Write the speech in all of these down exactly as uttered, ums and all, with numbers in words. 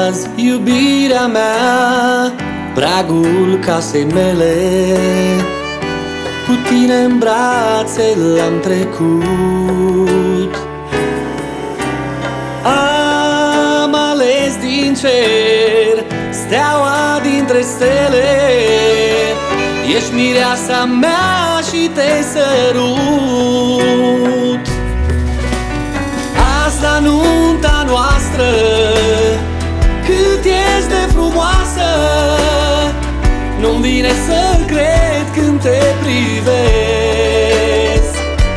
azi, iubirea mea, pragul casei mele. Cu tine în brațe l-am trecut. Am ales din cer steaua dintre stele. Ești mireasa mea și te sărut. Asta nunta noastră, cât ești de frumoasă. Nu-mi vine să cred când te privesc.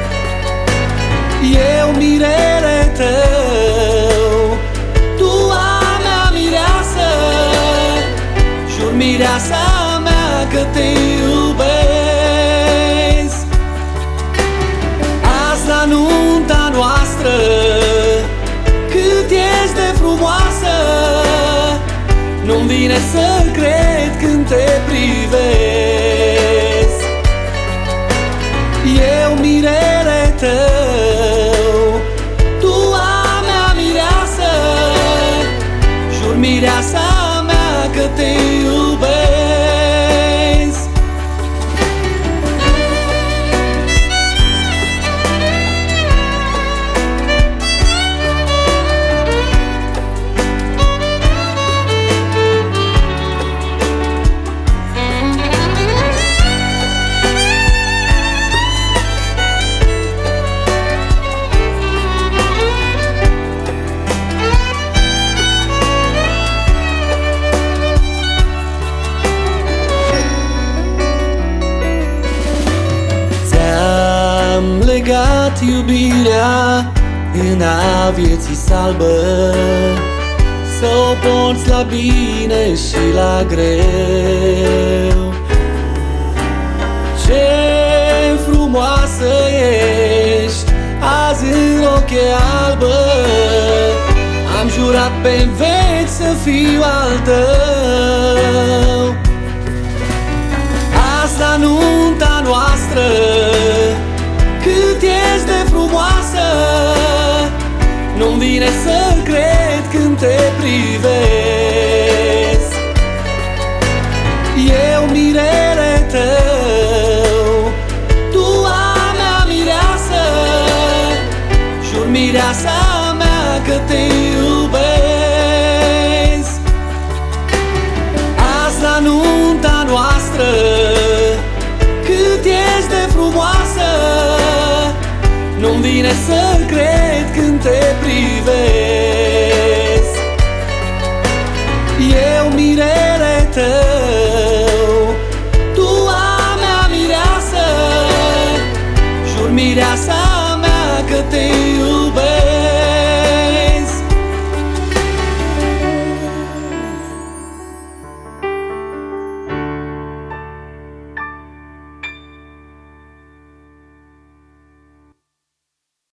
Eu mirele tău, tu a mea mireasă. Jur mireasa mea că te iubesc. Asta nunta noastră, cât ești de frumoasă. Nu-mi vine să cred când te privesc. Eu mirele tău, tu a mea mireasă. Jur mireasa mea că te iubesc. Legat iubirea în a vieții salbă, să o porți la bine și la greu. Ce frumoasă ești azi în rochie albă. Am jurat pe veci să fiu al tău. Asta nunta noastră, cât ești de frumoasă. Nu-mi vine să cred când te privesc. Eu mirele tău, tu a mea mireasă. Jur mireasa mea că te iubesc. Asta nunta noastră, cât ești de frumoasă. Nu-mi vine să cred când te privesc.